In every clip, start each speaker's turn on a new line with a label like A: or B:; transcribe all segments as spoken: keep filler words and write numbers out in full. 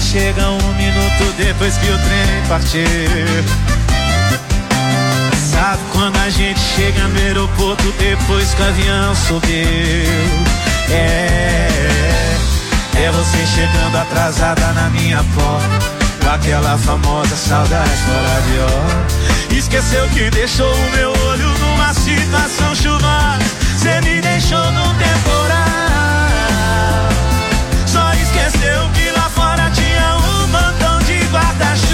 A: chega um minuto depois que o trem partiu. Sabe quando a gente chega no aeroporto depois que o avião subiu? É, é você chegando atrasada na minha porta, com aquela famosa saudade fora de hora. Esqueceu que deixou o meu olho numa situação chuvosa. Cê me deixou num temporal. Só esqueceu que lá fora tinha um montão de guarda-chuva.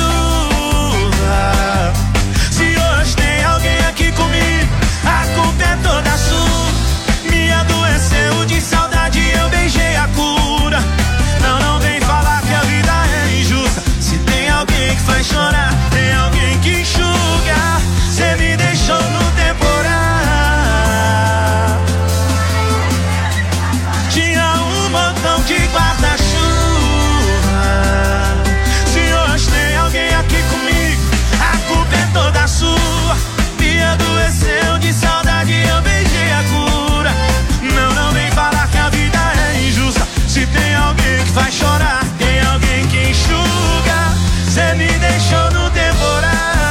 A: Se hoje tem alguém aqui comigo, a culpa é toda sua. Me adoeceu de saudade, eu beijei a cura. Não, não vem falar que a vida é injusta. Se tem alguém que faz chorar, tem alguém que enxuga. Cê me deixou no temporal. Tinha um montão de guarda-chuva. Se hoje tem alguém aqui comigo, a culpa é toda sua. Me adoeceu de saudade, eu beijei a cura. Não, não vem falar que a vida é injusta. Se tem alguém que faz chorar, tem alguém que enxuga. Cê me deixou no temporal.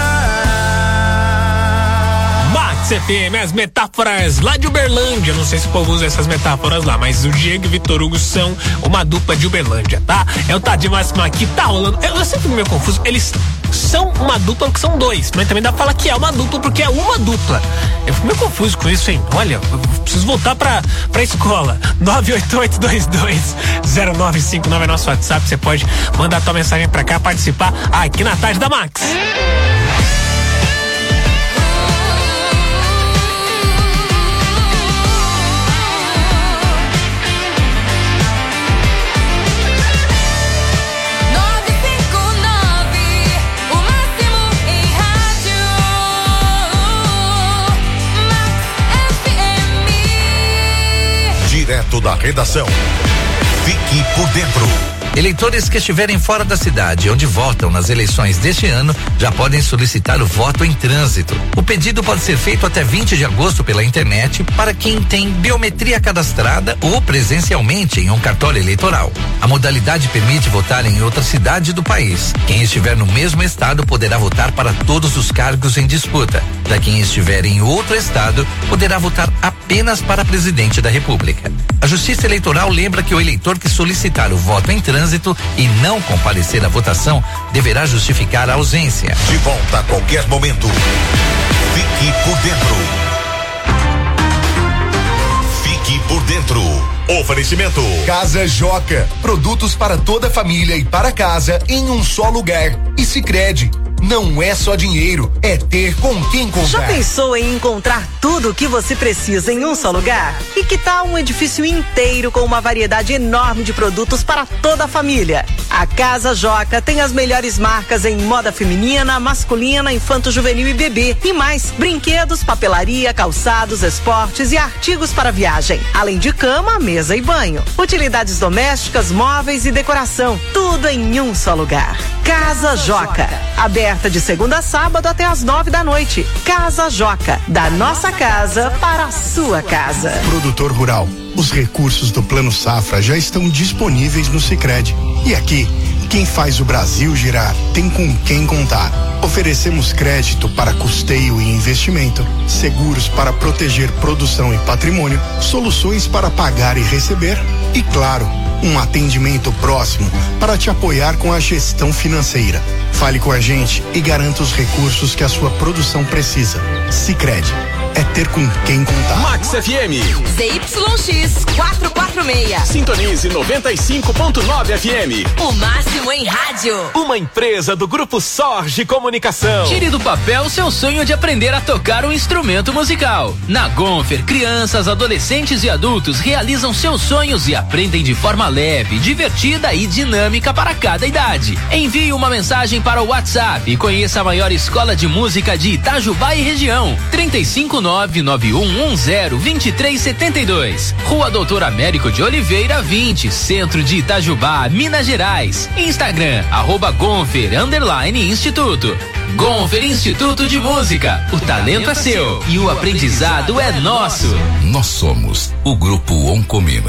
B: Max F M, as metáforas lá de Uberlândia. Não sei se o povo usa essas metáforas lá, mas o Diego e Vitor Hugo são uma dupla de Uberlândia, tá? É o Tadinho Máximo aqui, tá rolando. Eu, eu sempre fico meio confuso. Eles são uma dupla porque são dois, mas também dá pra falar que é uma dupla porque é uma dupla. Eu fico meio confuso com isso, hein? Olha, eu preciso voltar pra, pra escola. nove oito oito dois dois zero nove cinco nove é nosso WhatsApp. Você pode mandar tua mensagem pra cá, participar aqui na Tarde da Max.
C: Direto da redação. Fique por dentro.
D: Eleitores que estiverem fora da cidade onde votam nas eleições deste ano já podem solicitar o voto em trânsito. O pedido pode ser feito até vinte de agosto pela internet para quem tem biometria cadastrada ou presencialmente em um cartório eleitoral. A modalidade permite votar em outra cidade do país. Quem estiver no mesmo estado poderá votar para todos os cargos em disputa. Para quem estiver em outro estado, poderá votar apenas para presidente da República. A Justiça Eleitoral lembra que o eleitor que solicitar o voto em trânsito e não comparecer à votação deverá justificar a ausência.
C: De volta a qualquer momento. Fique por dentro. Fique por dentro. Oferecimento
E: Casa Joca, produtos para toda a família e para casa em um só lugar. E Sicredi, não é só dinheiro, é ter com quem comprar.
F: Já pensou em encontrar tudo o que você precisa em um só lugar? E que tal um edifício inteiro com uma variedade enorme de produtos para toda a família? A Casa Joca tem as melhores marcas em moda feminina, masculina, infanto-juvenil e bebê. E mais, brinquedos, papelaria, calçados, esportes e artigos para viagem. Além de cama, mesa e banho. Utilidades domésticas, móveis e decoração. Tudo em um só lugar. Casa Joca. Aberta de segunda a sábado até às nove da noite. Casa Joca. Da nossa casa para a sua casa.
E: Produtor rural. Os recursos do Plano Safra já estão disponíveis no Sicredi. E aqui, quem faz o Brasil girar tem com quem contar. Oferecemos crédito para custeio e investimento, seguros para proteger produção e patrimônio, soluções para pagar e receber e, claro, um atendimento próximo para te apoiar com a gestão financeira. Fale com a gente e garanta os recursos que a sua produção precisa. Sicredi. É ter com quem contar.
G: Max F M.
H: Z Y X quatrocentos e quarenta e seis.
G: Sintonize noventa e cinco ponto nove F M.
H: O máximo em rádio.
G: Uma empresa do Grupo Sorge Comunicação.
I: Tire do papel o seu sonho de aprender a tocar um instrumento musical. Na Gonfer, crianças, adolescentes e adultos realizam seus sonhos e aprendem de forma leve, divertida e dinâmica para cada idade. Envie uma mensagem para o WhatsApp e conheça a maior escola de música de Itajubá e região. trinta e cinco nove nove um um zero dois três sete dois. Rua Doutor Américo de Oliveira vinte, Centro de Itajubá, Minas Gerais. Instagram, arroba Gonfer, underline Instituto. Gonfer Instituto de Música. O talento é seu e o aprendizado é nosso.
C: Nós somos o Grupo Oncominas.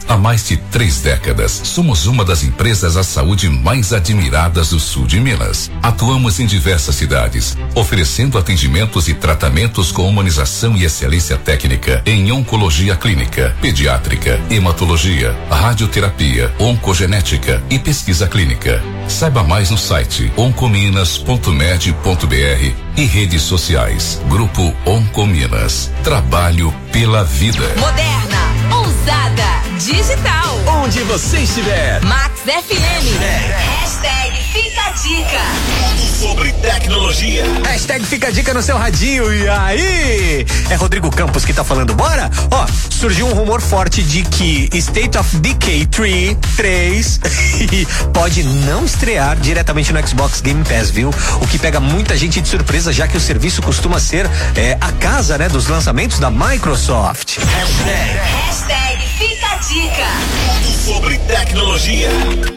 J: Há mais de três décadas, somos uma das empresas à saúde mais admiradas do sul de Minas. Atuamos em diversas cidades, oferecendo atendimentos e tratamentos com humanização e excelência técnica em oncologia clínica, pediátrica, hematologia, radioterapia, oncogenética e pesquisa clínica. Saiba mais no site oncominas ponto med ponto br e redes sociais. Grupo Oncominas. Trabalho pela vida.
H: Moderna, ousada, digital.
G: Onde você estiver.
H: Max F M. Hashtag Fica a Dica.
C: Tudo sobre tecnologia.
A: Hashtag Fica a Dica no seu radinho. E aí? É Rodrigo Campos que tá falando. Bora? Ó, surgiu um rumor forte de que State of Decay três pode não estrear diretamente no Xbox Game Pass, viu? O que pega muita gente de surpresa, já que o serviço costuma ser é, a casa, né, dos lançamentos da Microsoft.
C: Hashtag,
H: Hashtag Fica a Dica.
C: tudo sobre tecnologia.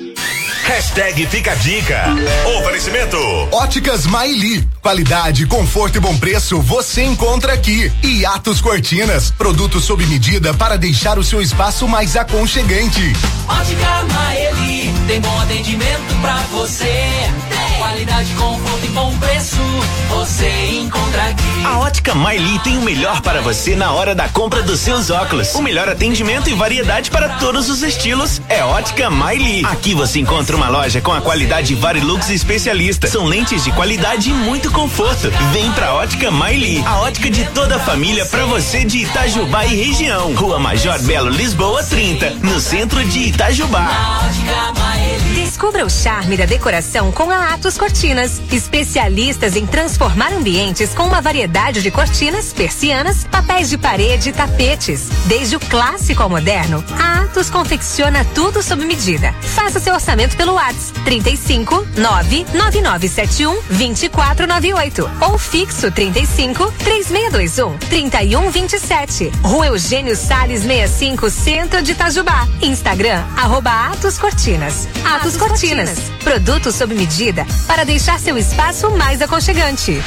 C: Hashtag Fica a Dica. Oferecimento
K: Óticas Maili. Qualidade, conforto e bom preço você encontra aqui. E Atos Cortinas. Produtos sob medida para deixar o seu espaço mais aconchegante.
L: Ótica Maeli. Tem bom atendimento pra você. Qualidade, conforto e bom preço você encontra aqui.
G: A Ótica Maili tem o melhor para você na hora da compra dos seus óculos. O melhor atendimento e variedade para todos os estilos é Ótica Maili. Aqui você encontra uma loja com a qualidade Varilux especialista. São lentes de qualidade e muito conforto. Vem pra Ótica Maili, a ótica de toda a família pra você de Itajubá e região. Rua Major Belo, Lisboa trinta, no centro de Itajubá.
M: Descubra o charme da decoração com a Atos Cortinas, especialistas em transformar ambientes com uma variedade de cortinas, persianas, papéis de parede e tapetes. Desde o clássico ao moderno, a Atos confecciona tudo sob medida. Faça seu orçamento pelo WhatsApp trinta e cinco, nove nove nove sete um, dois quatro nove oito ou fixo trinta e cinco, três seis dois um, três um dois sete. Rua Eugênio Salles sessenta e cinco, centro de Itajubá. Instagram, arroba Atos Cortinas. Atos Cortinas, produtos sob medida para deixar seu espaço mais aconchegante.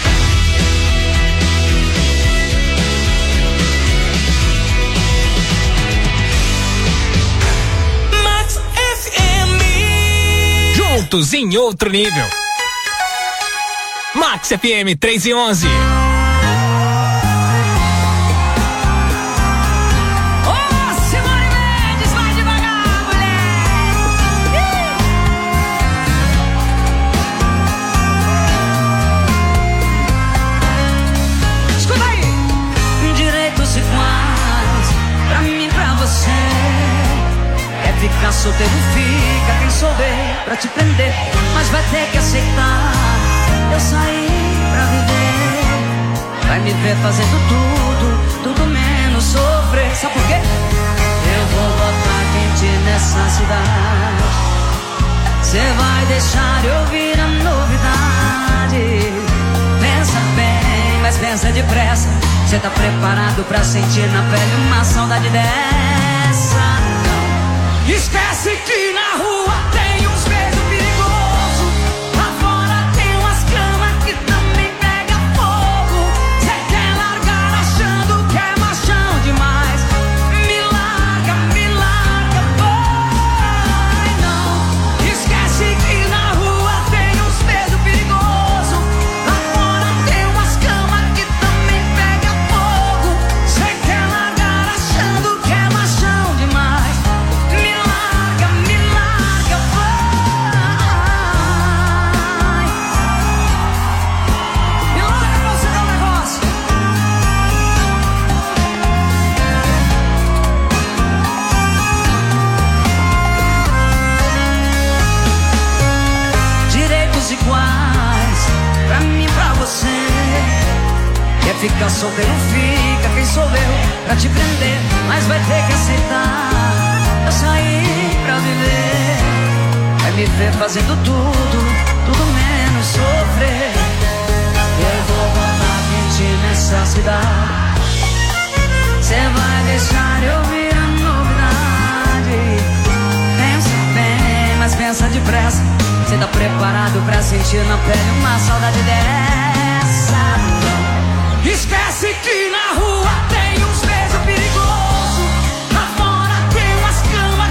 L: Max F M.
B: Juntos em outro nível. Max F M três e onze.
N: Ficar solteiro fica, quem souber pra te prender, mas vai ter que aceitar. Eu saí pra viver, vai me ver fazendo tudo, tudo menos sofrer. Sabe por quê? Eu vou botar quente nessa cidade. Cê vai deixar eu ouvir a novidade. Pensa bem, mas pensa depressa. Cê tá preparado pra sentir na pele uma saudade dessa? Esquece que na rua tem uns beijos perigosos. Lá fora tem umas camas que também pega fogo. Cê quer largar achando que é machão demais. Me larga, me larga, vai não. Esquece que na rua tem uns beijos perigosos. Lá fora tem umas camas que também pega fogo. Cê quer largar achando que é machão demais. Iguais, pra mim, pra você. Quer ficar solteiro, fica, quem sou eu pra te prender, mas vai ter que aceitar. Eu saí pra viver, vai me ver fazendo tudo, tudo menos sofrer. Eu vou botar quente nessa cidade. Cê vai deixar eu ouvir a novidade. Pensa bem, mas pensa depressa. Cê tá preparado pra sentir na pele uma saudade dessa? Esquece que na rua tem uns beijos perigosos. Lá fora tem umas camas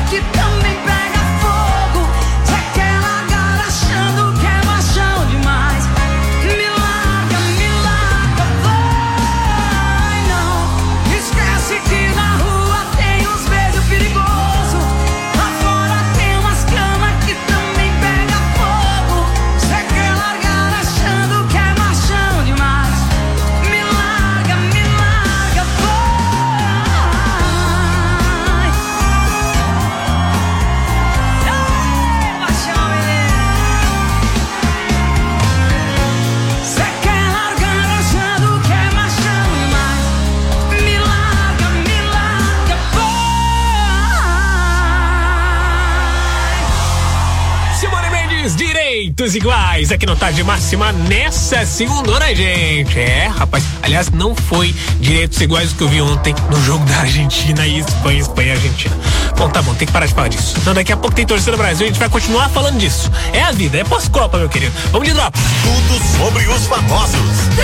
B: Direitos iguais aqui no Tarde Máxima nessa segunda, gente. É, rapaz. Aliás, não foi direitos iguais o que eu vi ontem no jogo da Argentina e Espanha, Espanha e Argentina. Bom, tá bom, tem que parar de falar disso. Então daqui a pouco tem Torcida do Brasil, a gente vai continuar falando disso. É a vida, é pós-Copa, meu querido. Vamos de Drops.
C: Tudo sobre os famosos.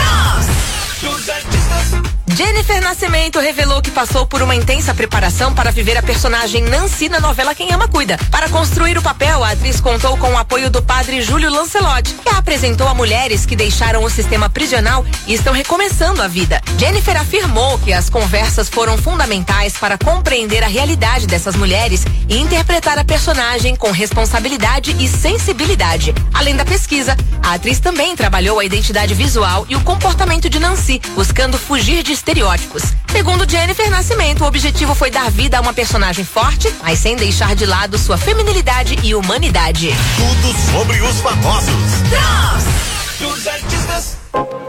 O: Jennifer Nascimento revelou que passou por uma intensa preparação para viver a personagem Nancy na novela Quem Ama Cuida. Para construir o papel, a atriz contou com o apoio do padre Júlio Lancelotti, que a apresentou a mulheres que deixaram o sistema prisional e estão recomeçando a vida. Jennifer afirmou que as conversas foram fundamentais para compreender a realidade dessas mulheres e interpretar a personagem com responsabilidade e sensibilidade. Além da pesquisa, a atriz também trabalhou a identidade visual e o comportamento de Nancy, buscando fugir de estereótipos. Segundo Jennifer Nascimento, o objetivo foi dar vida a uma personagem forte, mas sem deixar de lado sua feminilidade e humanidade.
C: Tudo sobre os famosos.
L: Dos artistas.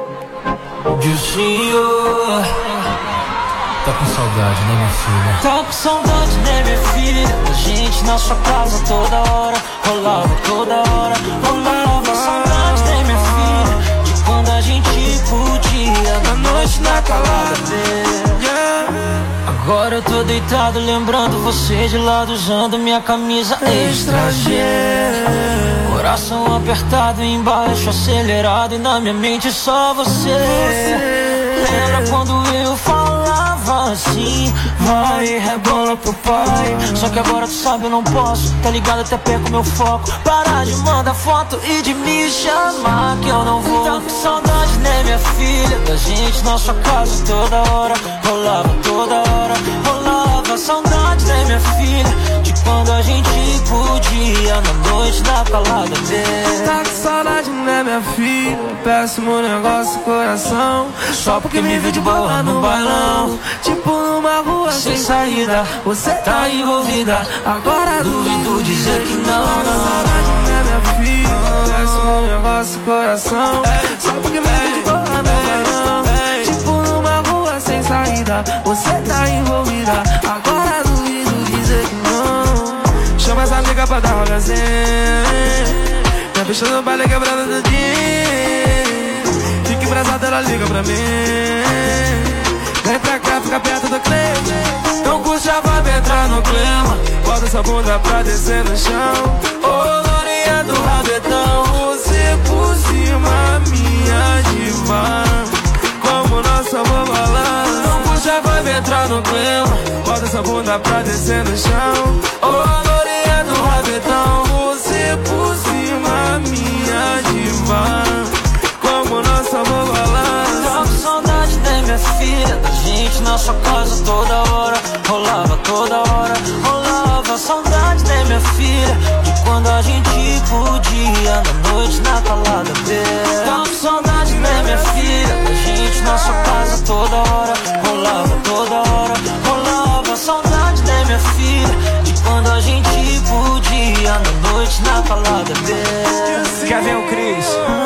P: Tá com saudade, né, minha filha?
L: Tá com saudade, né, minha filha? A gente na sua casa toda hora, rolava toda hora, rolava. Saudade, né, minha filha? De quando a gente podia, na noite na calada dele. Agora eu tô deitado lembrando você de lado, usando minha camisa extra G. Coração apertado embaixo, acelerado, e na minha mente só você. Lembra quando eu falava assim, vai, rebola pro pai. Só que agora tu sabe eu não posso, tá ligado, até perco meu foco. Para de mandar foto e de me chamar que eu não vou. Tá com saudade, né, minha filha? Da gente na sua casa toda hora, rolava toda hora, rolava. Saudade, né, minha filha? De quando a gente podia, na noite da calada dele.
P: Tá com saudade, né, minha filha? Péssimo negócio, coração. Só porque me viu de boa no bailão, tipo numa rua sem saída. Você tá envolvida, agora duvido dizer que não. Tá com saudade, né, minha filha? Péssimo negócio, coração. Só porque me viu de boa no bailão, tipo numa rua sem saída. Você tá envolvida, agora duvido dizer que não. Chama essa amiga pra dar uma resenha. Minha bicha no baile quebrada do dia. Fica embrasada, ela liga pra mim. Vem pra cá, fica perto do cliente. Não curte a vibe, entrar no clima. Bota essa bunda pra descer no chão. Ô, Lourinha do rabetão, você por cima, minha diva. Como nossa bobalão. Não curte a vibe, entrar no clima. Bota essa bunda pra descer no chão. Ô, Lourinha do rabetão, você por cima, minha diva. Como nossa bobalão.
L: Tá com saudade, né, minha filha? Da gente na sua casa toda hora, rolava toda hora, rolava. Saudade, né, minha filha? De quando a gente podia, na noite na calada dele. Tá com saudade, né, minha filha? Da gente na sua casa toda hora, rolava toda hora, rolava. Saudade, né, minha filha? De quando a gente podia, na noite na calada dele.
P: Quer ver o Cris?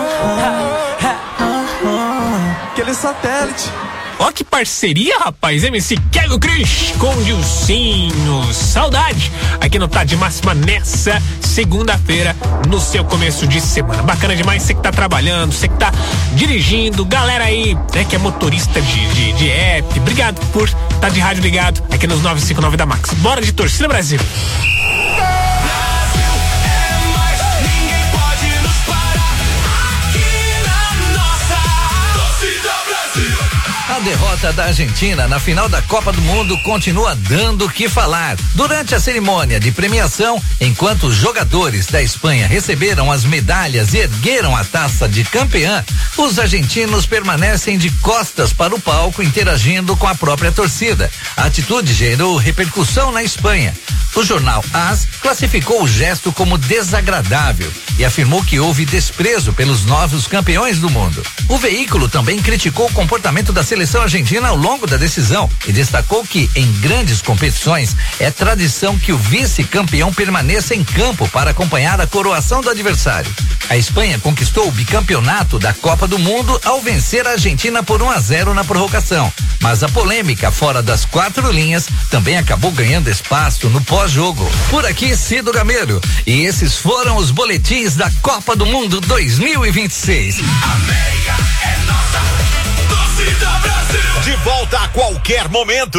P: Aquele satélite.
B: Ó que parceria, rapaz. M C Kevin Cris com Dilcinho. Saudade aqui no Tá de Máxima nessa segunda-feira, no seu começo de semana. Bacana demais, você que tá trabalhando, você que tá dirigindo, galera aí, né, que é motorista de, de, de app. Obrigado por estar tá de rádio ligado aqui nos novecentos e cinquenta e nove da Max. Bora de Torcida Brasil.
D: A derrota da Argentina na final da Copa do Mundo continua dando o que falar. Durante a cerimônia de premiação, enquanto os jogadores da Espanha receberam as medalhas e ergueram a taça de campeã, os argentinos permanecem de costas para o palco, interagindo com a própria torcida. A atitude gerou repercussão na Espanha. O jornal AS classificou o gesto como desagradável e afirmou que houve desprezo pelos novos campeões do mundo. O veículo também criticou o comportamento da seleção argentina ao longo da decisão e destacou que, em grandes competições, é tradição que o vice-campeão permaneça em campo para acompanhar a coroação do adversário. A Espanha conquistou o bicampeonato da Copa do Mundo ao vencer a Argentina por um a zero na prorrogação. Mas a polêmica fora das quatro linhas também acabou ganhando espaço no pós-jogo. Por aqui, Cido Gameiro. E esses foram os boletins da Copa do Mundo dois mil e vinte e seis.
C: América é nossa, torcida Brasil. De volta a qualquer momento.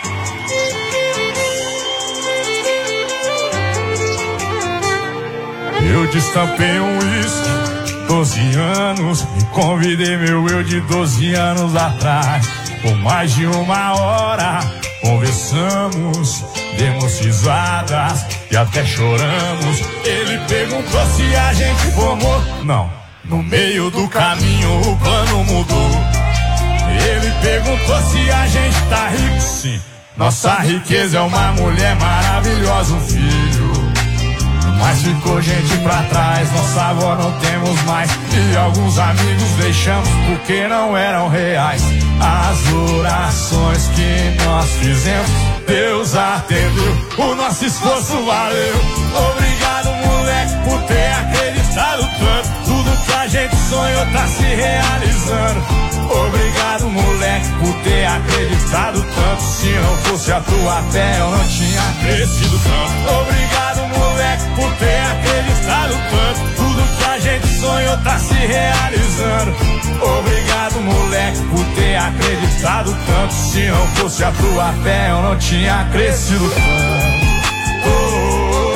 A: Eu destampei um uísque, doze anos, e convidei meu eu de doze anos atrás. Por mais de uma hora, conversamos, demos risadas e até choramos. Ele perguntou se a gente formou. Não, no meio do caminho o plano mudou. Ele perguntou se a gente tá rico, sim. Nossa riqueza é uma mulher maravilhosa, um filho. Mas ficou gente pra trás, nossa avó não temos mais. E alguns amigos deixamos porque não eram reais. As orações que nós fizemos, Deus atendeu, o nosso esforço valeu. Obrigado, moleque, por ter acreditado tanto. Tudo que a gente sonhou tá se realizando. Obrigado, moleque, por ter acreditado tanto. Se não fosse a tua fé, eu não tinha crescido tanto. Obrigado, moleque, por ter acreditado tanto. Tudo que a gente sonhou tá se realizando. Obrigado, moleque, por ter acreditado tanto. Se não fosse a tua fé, eu não tinha crescido tanto. Oh, oh, oh.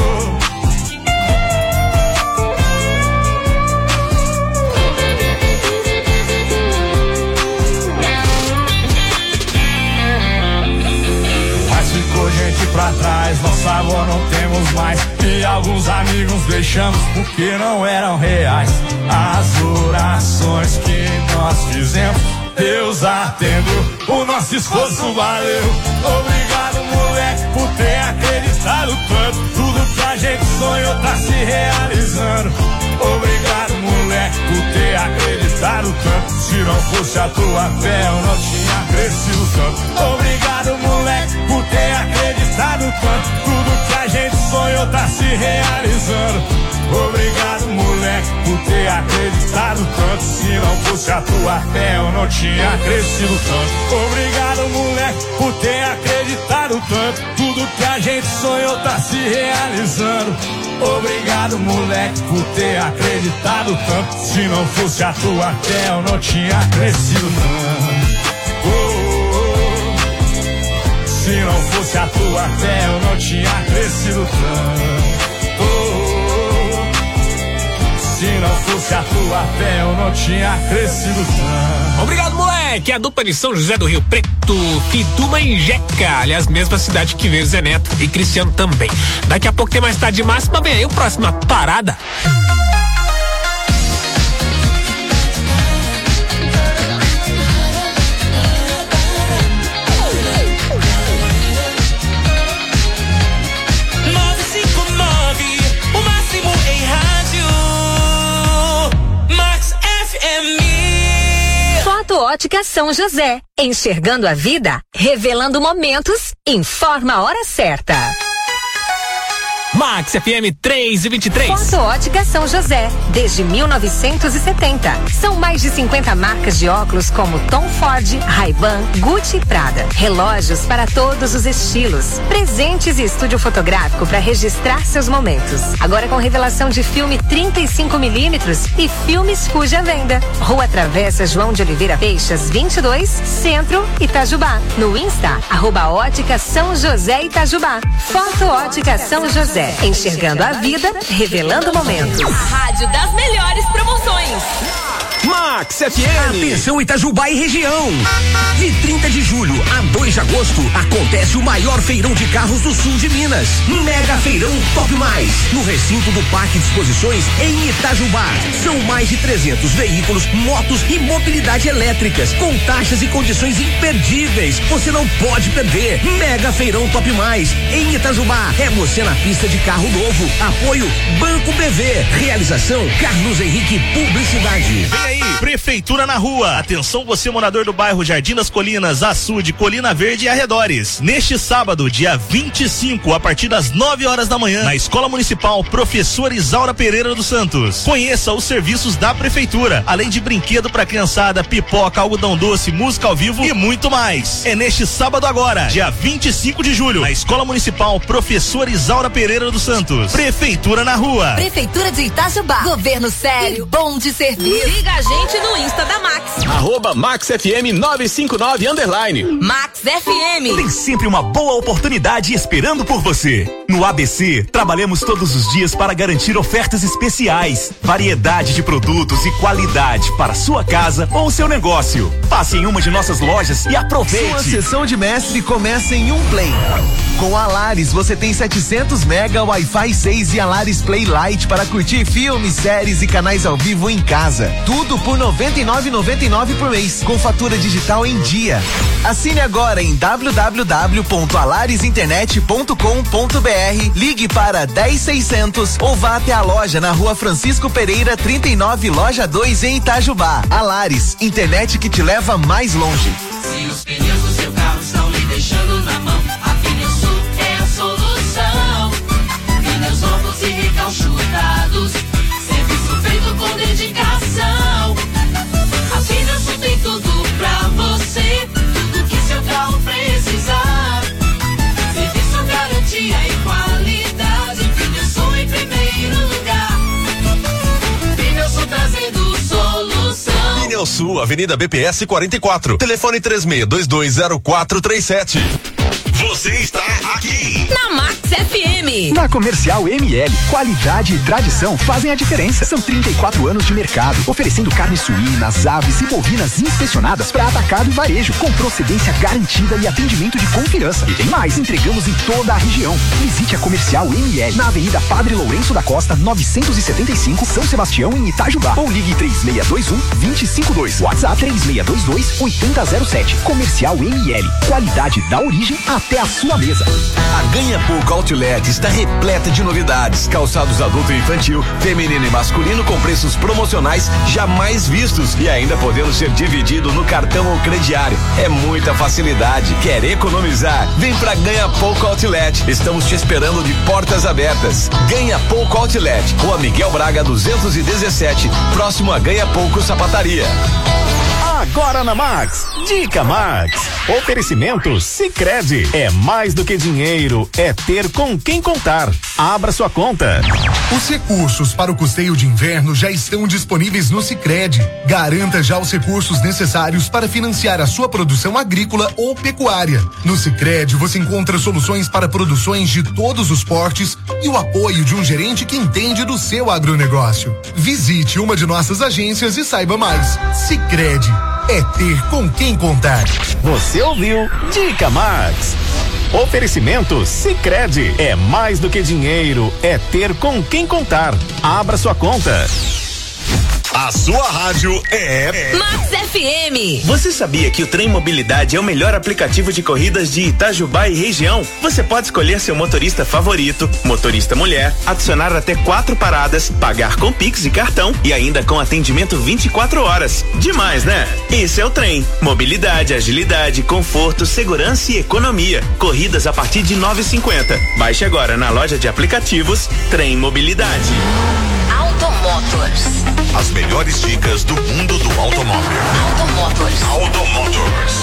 A: Gente pra trás, nossa avó não temos mais. E alguns amigos deixamos porque não eram reais. As orações que nós fizemos, Deus atendeu, o nosso esforço valeu. Obrigado, moleque, por ter acreditado tanto. Tudo que a gente sonhou tá se realizando. Obrigado, moleque, por ter acreditado tanto. Se não fosse a tua fé, eu não tinha crescido tanto. Obrigado, moleque, por ter acreditado tanto. Tudo que a gente sonhou tá se realizando. Obrigado, moleque, por ter acreditado tanto. Se não fosse a tua fé, eu não tinha crescido tanto. Obrigado, moleque, por ter acreditado tanto. Tudo que a gente sonhou tá se realizando. Obrigado, moleque, por ter acreditado tanto. Se não fosse a tua fé, eu não tinha crescido tanto. Oh, oh, oh. Se não fosse a tua fé, eu não tinha crescido tanto. Oh, oh, oh. Se não fosse a tua fé, eu não tinha crescido tanto.
B: Obrigado, moleque. A dupla de São José do Rio Preto, Fituma e Jeca, aliás, mesma cidade que veio Zé Neto e Cristiano também. Daqui a pouco tem mais tarde máxima, vem aí o próxima parada.
M: Ótica São José, enxergando a vida, revelando momentos, informa a hora certa.
B: Max F M três e vinte e três.
M: Foto Ótica São José, desde mil novecentos e setenta. São mais de cinquenta marcas de óculos como Tom Ford, Ray-Ban, Gucci e Prada. Relógios para todos os estilos. Presentes e estúdio fotográfico para registrar seus momentos. Agora com revelação de filme trinta e cinco milímetros e filmes cuja venda. Rua Travessa João de Oliveira Peixas, vinte e dois, Centro, Itajubá. No Insta, arroba Ótica São José Itajubá. Foto Ótica São José. Enxergando a vida, revelando momentos.
H: A rádio das melhores promoções.
Q: Max F M. Atenção Itajubá e região. De trinta de julho a dois de agosto acontece o maior feirão de carros do sul de Minas. Mega Feirão Top Mais, no recinto do Parque de Exposições em Itajubá. São mais de trezentos veículos, motos e mobilidade elétricas com taxas e condições imperdíveis. Você não pode perder. Mega Feirão Top Mais em Itajubá. É você na pista de carro novo. Apoio Banco B V. Realização Carlos Henrique Publicidade.
C: Vem aí
R: Prefeitura na Rua. Atenção você morador do bairro Jardim das Colinas, Açude, Colina Verde e arredores. Neste sábado, dia vinte e cinco, a partir das nove horas da manhã, na Escola Municipal Professor Isaura Pereira dos Santos. Conheça os serviços da Prefeitura, além de brinquedo pra criançada, pipoca, algodão doce, música ao vivo e muito mais. É neste sábado agora, dia vinte e cinco de julho, na Escola Municipal Professor Isaura Pereira dos Santos. Prefeitura na Rua.
M: Prefeitura de Itajubá. Governo sério, bom de serviço.
O: Siga a gente no Insta da Max.
S: Arroba Max F M nove cinco nove underline.
O: Max F M.
T: Tem sempre uma boa oportunidade esperando por você. No A B C, trabalhamos todos os dias para garantir ofertas especiais, variedade de produtos e qualidade para sua casa ou seu negócio. Passe em uma de nossas lojas e aproveite.
U: Sua sessão de mestre começa em um play. Com a Lares você tem setecentos mega Wi-Fi seis e a Lares Play Lite para curtir filmes, séries e canais ao vivo em casa. Tudo por noventa e nove reais e noventa e nove centavos por mês, com fatura digital em dia. Assine agora em w w w ponto alares internet ponto com ponto b r, ligue para dez seiscentos ou vá até a loja na Rua Francisco Pereira trinta e nove, loja dois em Itajubá. Alares, internet que te leva mais longe.
L: Se os pneus do seu carro estão lhe deixando na mão, a Pneusul é a solução. Pneus novos e recalchutados, serviço feito com dedicação. A Pneusul tem tudo pra você, tudo que seu carro precisar. Serviço, garantia e qualidade, Pneusul em primeiro lugar. Pneusul trazendo solução.
S: Pneusul, Avenida B P S quarenta e quatro, telefone três seis dois dois zero quatro três sete.
C: Você está aqui
O: na Max F M.
V: Na Comercial M L, qualidade e tradição fazem a diferença. São trinta e quatro anos de mercado, oferecendo carnes suínas, aves e bovinas inspecionadas para atacado e varejo, com procedência garantida e atendimento de confiança. E tem mais, entregamos em toda a região. Visite a Comercial M L na Avenida Padre Lourenço da Costa, novecentos e setenta e cinco, São Sebastião, em Itajubá. Ou ligue três seis dois um, dois zero cinco dois. WhatsApp três seis dois dois, oito zero zero sete. Comercial M L. Qualidade da origem até a sua mesa.
W: A Ganha Pouco Outlet está repleta de novidades. Calçados adulto e infantil, feminino e masculino com preços promocionais jamais vistos e ainda podendo ser dividido no cartão ou crediário. É muita facilidade. Quer economizar? Vem pra Ganha Pouco Outlet. Estamos te esperando de portas abertas. Ganha Pouco Outlet, Rua Miguel Braga duzentos e dezessete, próximo a Ganha Pouco Sapataria.
T: Agora na Max, Dica Max. Oferecimento Sicredi. É mais do que dinheiro, é ter com quem contar. Abra sua conta.
K: Os recursos para o custeio de inverno já estão disponíveis no Sicredi. Garanta já os recursos necessários para financiar a sua produção agrícola ou pecuária. No Sicredi você encontra soluções para produções de todos os portes e o apoio de um gerente que entende do seu agronegócio. Visite uma de nossas agências e saiba mais. Sicredi. É ter com quem contar.
T: Você ouviu Dica Max. Oferecimento Sicredi. É mais do que dinheiro, é ter com quem contar. Abra sua conta.
C: A sua rádio é
O: Max F M.
G: Você sabia que o Trem Mobilidade é o melhor aplicativo de corridas de Itajubá e região? Você pode escolher seu motorista favorito, motorista mulher, adicionar até quatro paradas, pagar com Pix e cartão e ainda com atendimento vinte e quatro horas. Demais, né? Esse é o Trem. Mobilidade, agilidade, conforto, segurança e economia. Corridas a partir de nove e cinquenta. Baixe agora na loja de aplicativos Trem Mobilidade.
M: Automotors.
C: As melhores dicas do mundo do automóvel.
M: Automotors.
C: Automotors.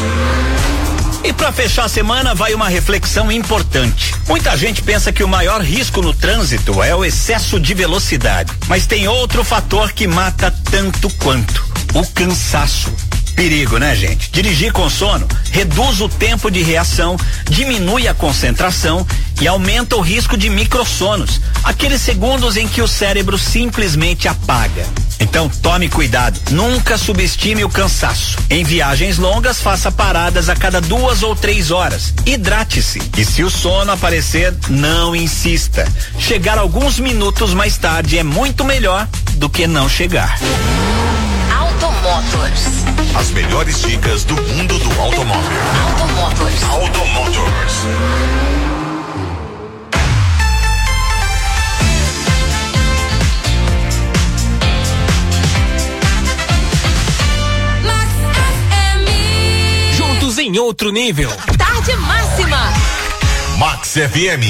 X: E para fechar a semana vai uma reflexão importante. Muita gente pensa que o maior risco no trânsito é o excesso de velocidade, mas tem outro fator que mata tanto quanto: o cansaço. Perigo, né, gente? Dirigir com sono reduz o tempo de reação, diminui a concentração e aumenta o risco de microssonos, aqueles segundos em que o cérebro simplesmente apaga. Então tome cuidado, nunca subestime o cansaço. Em viagens longas, faça paradas a cada duas ou três horas. Hidrate-se. E se o sono aparecer, não insista. Chegar alguns minutos mais tarde é muito melhor do que não chegar.
M: Automotors.
C: As melhores dicas do mundo do automóvel.
M: Automotors.
C: Automotors.
B: outro nível.
O: Tarde máxima.
S: Max F M.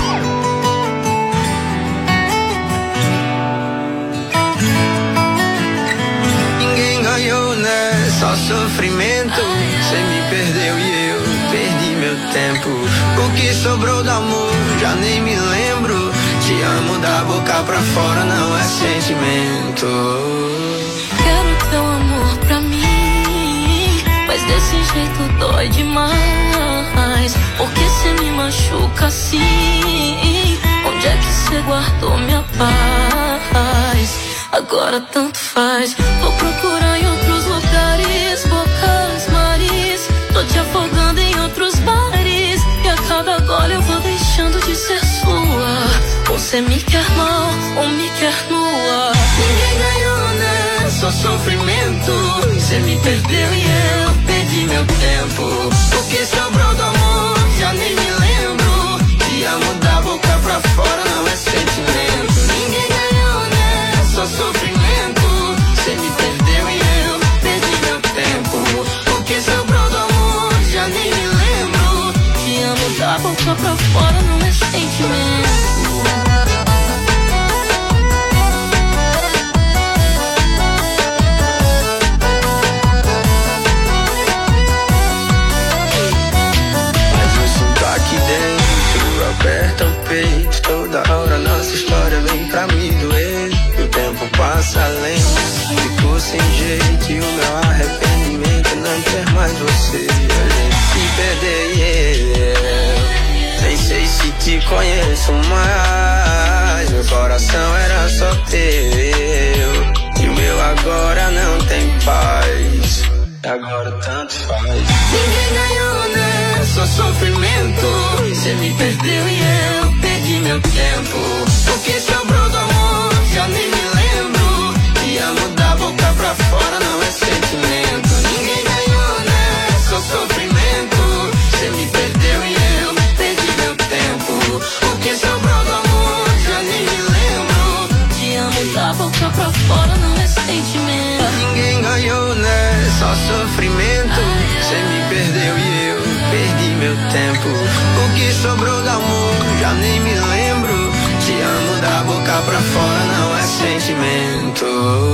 E: Ninguém ganhou, né? Só sofrimento. Você me perdeu e eu perdi meu tempo. O que sobrou do amor, já nem me lembro. Te amo da boca pra fora, não é sentimento.
F: Quero teu amor pra mim, mas desse jeito dói demais. Porque cê me machuca assim. Onde é que cê guardou minha paz? Agora tanto faz. Vou procurar em outros lugares, bocas, mares. Tô te afogando em outros bares. E a cada gole eu vou deixando de ser sua. Você me quer mal ou me quer nua. Ninguém ganhou, né? Só sofrimento. Você me perdeu e eu perdi meu tempo. O que sobrou do amor, já nem me lembro. Te amo da boca pra fora, não é sentimento. Ninguém ganhou, né? Só sofrimento. Você me perdeu e eu perdi meu tempo. O que sobrou do amor, já nem me lembro. Te amo da boca pra fora, não é sentimento.
E: Aqui dentro, aperta o peito. Toda hora nossa história vem pra me doer. O tempo passa lento, ficou sem jeito. E o meu arrependimento é não ter mais você. A gente se perder, yeah. Nem sei se te conheço mais. Meu coração era só teu. E o meu agora não tem paz. Agora tanto faz. Ninguém ganhou, né? Só sofrimento. Você me perdeu e eu perdi meu tempo. O que sobrou do amor, já nem me lembro. Te amo da boca pra fora, não é sentimento. Ninguém ganhou, né? Só sofrimento. Você me perdeu e eu perdi meu tempo. O que sobrou do amor, já nem me lembro.
F: Te amo da boca pra fora, não é sentimento.
E: Ninguém ganhou, né? Só sofrimento. Você me perdeu e eu perdi meu tempo. O que sobrou do amor, já nem me lembro. Te amo da boca pra fora, não é sentimento.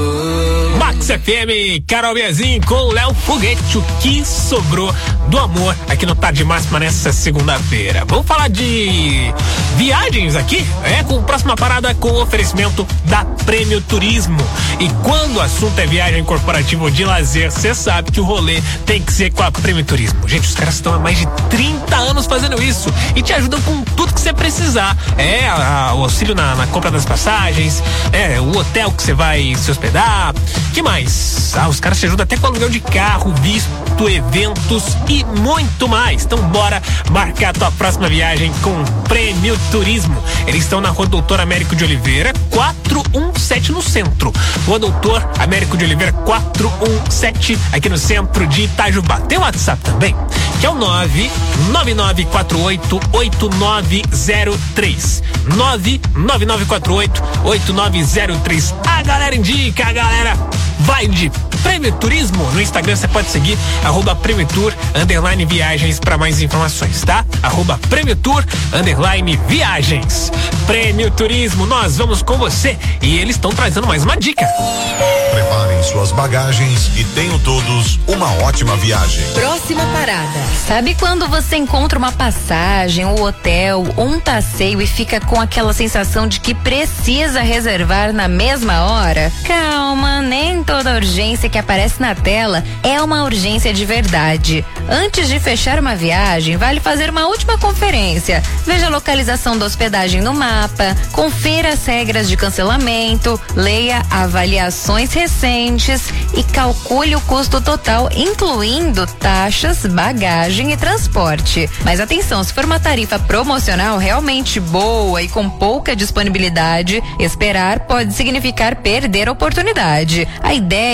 B: Max F M, Carol Biazin com Léo Foguete, o que sobrou do amor aqui no Tarde Máxima nessa segunda-feira. Vamos falar de viagens aqui, é, com a próxima parada com oferecimento da Prêmio Turismo. E quando o assunto é viagem corporativa ou de lazer, você sabe que o rolê tem que ser com a Prêmio Turismo. Gente, os caras estão há mais de trinta anos fazendo isso e te ajudam com tudo que você precisar. É, a, a, o auxílio na, na compra das passagens, é, o hotel que você vai se hospedar. Que mais? Ah, os caras te ajudam até com aluguel de carro, visto, eventos e muito mais. Então bora marcar a tua próxima viagem com Prêmio Turismo. Eles estão na Rua Doutor Américo de Oliveira, quatrocentos e dezessete no centro. Rua Doutor Américo de Oliveira, quatrocentos e dezessete aqui no centro de Itajubá. Tem o WhatsApp também, que é o nove nove nove quatro oito oito nove zero três. nove nove nove quatro oito oito nove zero três. A galera indica, a galera vai de Prêmio Turismo. No Instagram você pode seguir arroba Prêmio Tour underline viagens para mais informações, tá? Arroba Prêmio Tour underline viagens. Prêmio Turismo, nós vamos com você e eles estão trazendo mais uma dica.
S: Preparem suas bagagens e tenham todos uma ótima viagem.
M: Próxima parada. Sabe quando você encontra uma passagem, um hotel, um passeio e fica com aquela sensação de que precisa reservar na mesma hora? Calma, nem toda urgência que aparece na tela é uma urgência de verdade. Antes de fechar uma viagem, vale fazer uma última conferência. Veja a localização da hospedagem no mapa, confira as regras de cancelamento, leia avaliações recentes e calcule o custo total, incluindo taxas, bagagem e transporte. Mas atenção, se for uma tarifa promocional realmente boa e com pouca disponibilidade, esperar pode significar perder a oportunidade. A ideia não é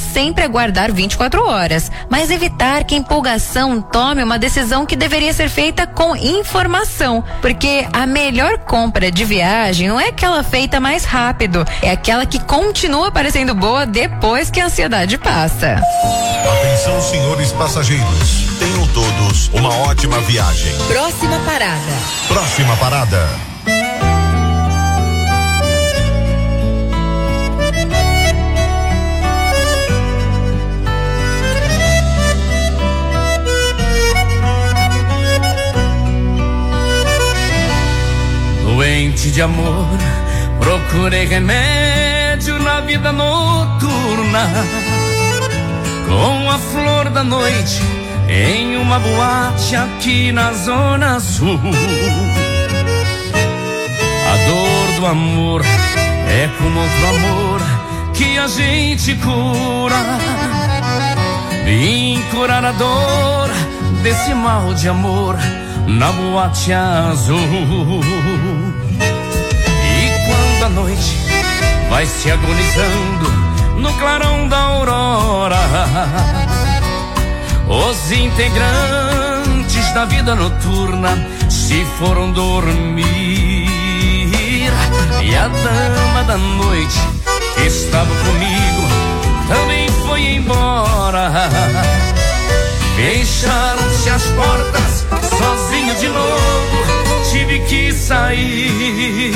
I: sempre aguardar vinte e quatro horas, mas evitar que a empolgação tome uma decisão que deveria ser feita com informação, porque a melhor compra de viagem não é aquela feita mais rápido, é aquela que continua parecendo boa depois que a ansiedade passa.
C: Atenção, senhores passageiros, tenham todos uma ótima viagem.
M: Próxima parada.
C: Próxima parada.
L: Doente de amor, procurei remédio na vida noturna, com a flor da noite em uma boate aqui na Zona Sul. A dor do amor é como outro amor que a gente cura. Vim curar a dor desse mal de amor na boate azul. E quando a noite vai se agonizando no clarão da aurora, os integrantes da vida noturna se foram dormir, e a dama da noite que estava comigo também foi embora. Fecharam-se as portas, sozinho de novo tive que sair.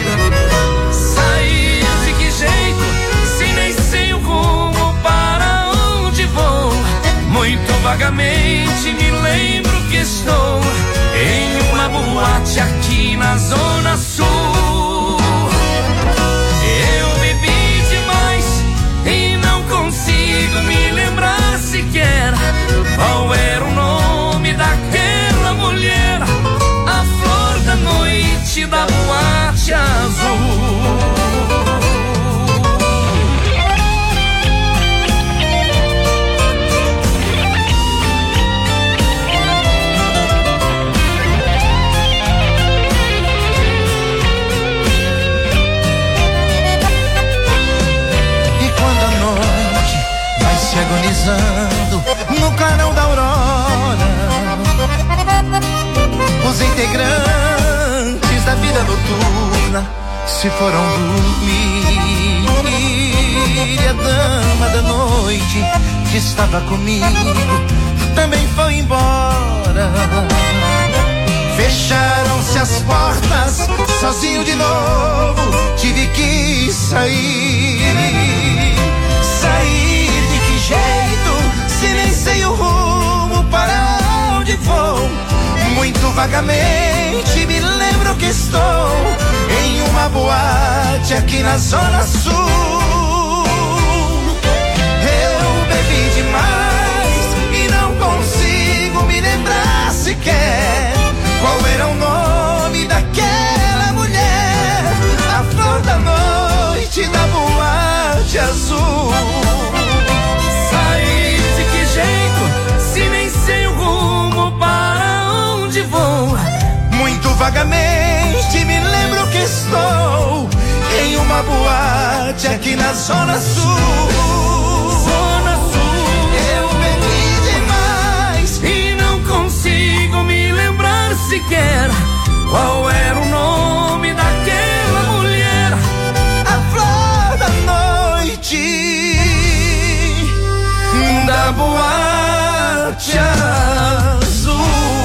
L: Sair de que jeito, se nem sei o rumo para onde vou? Muito vagamente me lembro que estou em uma boate aqui na Zona Sul. Eu bebi demais e não consigo me lembrar sequer qual era o nome daquela mulher, a flor da noite da boate azul.
A: Se agonizando no clarão da aurora, os integrantes da vida noturna se foram dormir, e a dama da noite que estava comigo também foi embora. Fecharam-se as portas, sozinho de novo tive que sair. Sair jeito, se nem sei o rumo para onde vou? Muito vagamente me lembro que estou em uma boate aqui na Zona Sul. Eu bebi demais e não consigo me lembrar sequer qual era o nome daquela mulher, a flor da noite da boate azul. Se nem sei o rumo para onde vou? Muito vagamente me lembro que estou em uma boate aqui na Zona Sul. Zona Sul. Eu bebi demais e não consigo me lembrar sequer qual era o nome daquela mulher, a flor da noite da boate azul.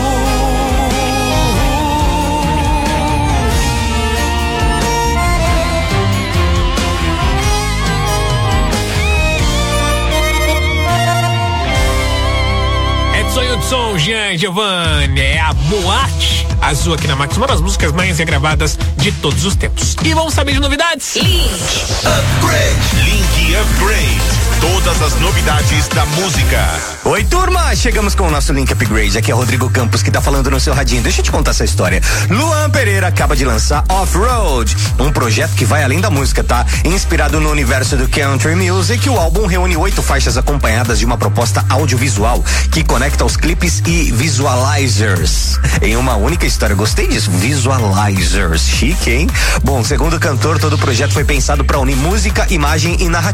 B: Edson Hudson, Jean Giovanni, é a boate azul aqui na Max, uma das músicas mais regravadas de todos os tempos. E vamos saber de novidades?
C: Link Upgrade. Link Upgrade. Todas as novidades da música.
J: Oi, turma! Chegamos com o nosso Link Upgrade. Aqui é Rodrigo Campos que tá falando no seu radinho. Deixa eu te contar essa história. Luan Pereira acaba de lançar Off-Road, um projeto que vai além da música, tá? Inspirado no universo do country music, o álbum reúne oito faixas acompanhadas de uma proposta audiovisual que conecta os clipes e visualizers em uma única história. Gostei disso, visualizers. Chique, hein? Bom, segundo o cantor, todo o projeto foi pensado para unir música, imagem e narrativa.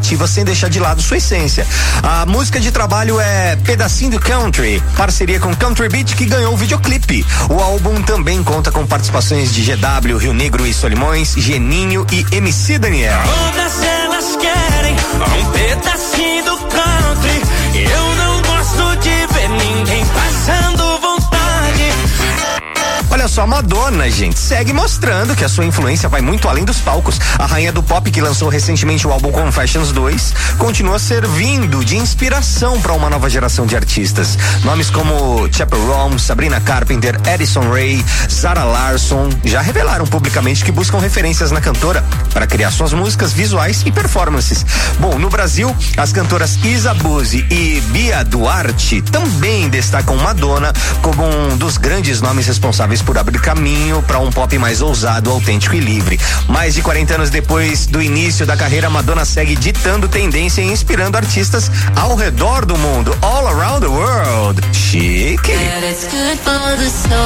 J: inovativa sem deixar de lado sua essência. A música de trabalho é Pedacinho do Country, parceria com Country Beat, que ganhou o videoclipe. O álbum também conta com participações de G W, Rio Negro e Solimões, Geninho e M C Daniel.
L: Todas elas querem um pedacinho do country. Eu não gosto de ver ninguém passando vontade.
J: Olha só, Madonna, gente, segue mostrando que a sua influência vai muito além dos palcos. A rainha do pop, que lançou recentemente o álbum Confessions dois, continua servindo de inspiração para uma nova geração de artistas. Nomes como Chappell Roan, Sabrina Carpenter, Addison Rae, Zara Larsson já revelaram publicamente que buscam referências na cantora para criar suas músicas, visuais e performances. Bom, no Brasil, as cantoras Isa Buzzi e Bia Duarte também destacam Madonna como um dos grandes nomes responsáveis por abrir caminho para um pop mais ousado, autêntico e livre. Mais de quarenta anos depois do início da carreira, Madonna segue ditando tendência e inspirando artistas ao redor do mundo, all around the world. Chique.
F: And it's good for the soul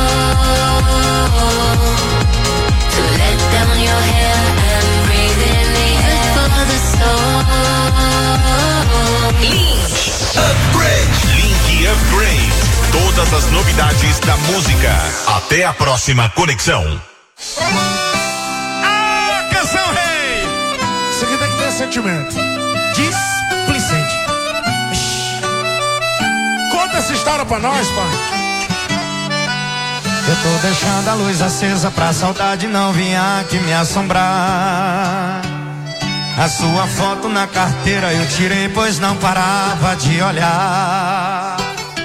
F: to let down your hair and breathe in the air. For the soul.
C: Link Upgrade. Link Upgrade. Todas as novidades da música. Até a próxima conexão.
D: Ah, canção rei! Isso aqui tem que ter sentimento. Displicente. Conta essa história pra nós, pai.
H: Eu tô deixando a luz acesa pra saudade não vir aqui me assombrar. A sua foto na carteira eu tirei, pois não parava de olhar.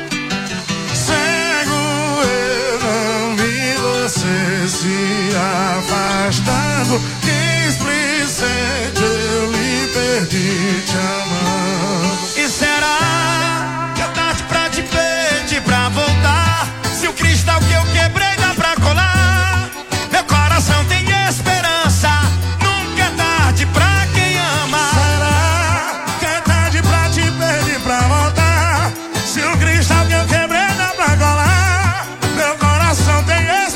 D: Você se afastando, displicente, eu lhe perdi te amando.
H: E será que é tarde pra te pedir pra voltar? Se o cristal que eu quebrei dá pra colar, meu coração tem esperança, nunca é tarde pra quem ama.
D: Será que é tarde pra te pedir pra voltar? Se o cristal que eu quebrei dá pra colar, meu coração tem esperança.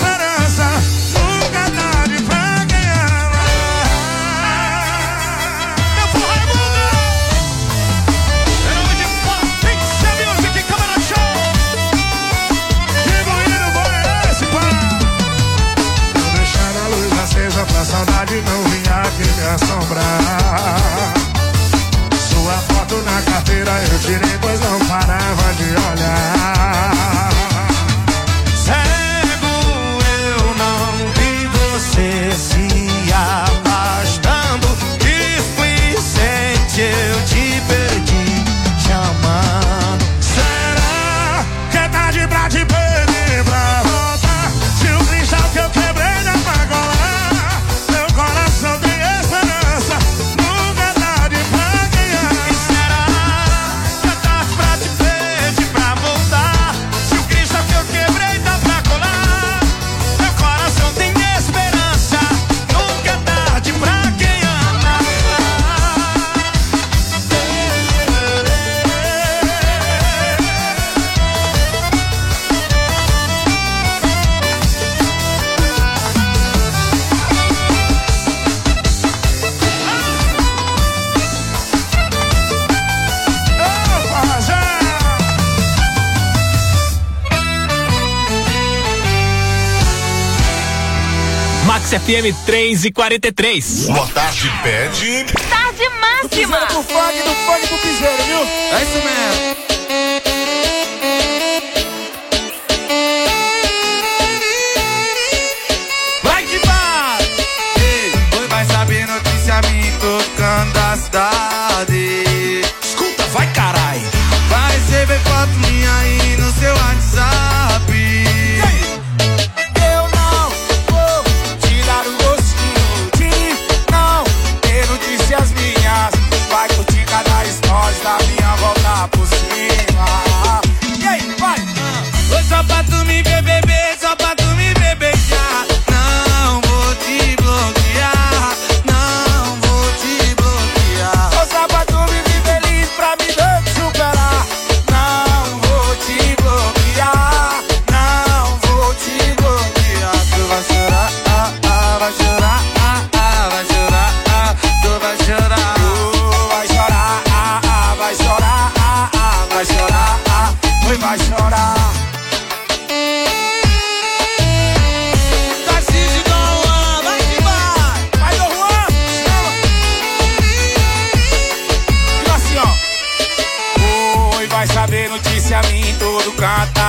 D: Pra saudade não vinha aqui me assombrar. Sua foto na carteira eu tirei, pois não parava de olhar.
H: Cego, eu não vi você se afastando. Displicente, eu te perdi te amando.
D: Será que é tarde pra te pedir pra voltar? Se o cristal que eu quebrei dá pra colar, coração tem esperança, nunca é tarde pra quem ama.
H: E será que é tarde pra te pedir pra voltar? Se o cristal que eu quebrei dá pra colar, meu coração tem esperança, nunca é tarde pra quem ama.
B: Max F M três e quarenta e três.
C: Boa tarde, pede.
O: Tarde máxima.
D: Do funk, do funk do piseiro, viu? É isso mesmo.
H: Vai que vai!
N: Oi, vai saber notícia me tocando da cidade.
D: Escuta, vai carai.
N: Vai receber foto minha aí no seu WhatsApp. Eu não vou te dar o gostinho de não ter notícias minhas. Vai curtir cada stories da minha volta por cima. E aí, vai! Oi, só pra tu me ver beber, só pra tu me ver beijar. Não vou te bloquear, não vou te bloquear. Só pra tu me ver feliz pra me ver superar. Não vou te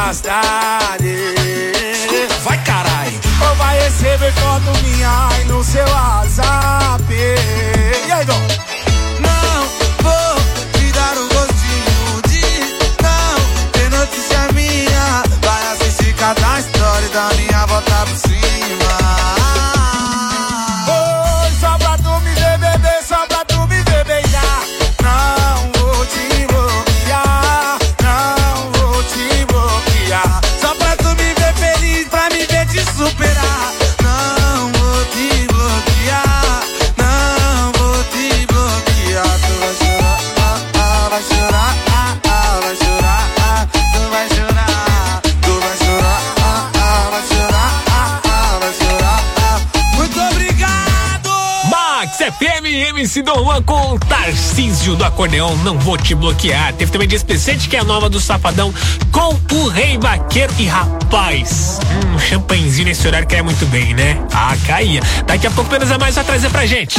N: tarde.
P: Vai, carai.
N: Ou vai receber foto minha aí no seu WhatsApp. E aí, Dom? Não vou te dar um gostinho de não ter notícia minha. Vai assistir cada história da minha volta por cima. Oi, só pra tu me ver beber, só pra tu me ver beijar. Não vou te bloquear, não vou te bloquear. Só pra tu me ver feliz, pra me ver te superar. Não vou te bloquear, não vou te bloquear. Tu vai chorar, ah, ah, vai chorar, ah, ah, vai chorar, ah, tu vai chorar. Tu vai chorar, ah, ah, vai chorar, ah, ah, vai chorar, ah. Muito obrigado!
B: Max F M, M C Don Juan com Tarcísio do Acordeão, Não Vou Te Bloquear. Teve também Despecente, que é a nova do Safadão, com o Rei Vaqueiro. E rapaz, um champanhezinho nesse horário que é muito bem, né? Ah, caía. Daqui a pouco apenas é mais vai trazer pra gente.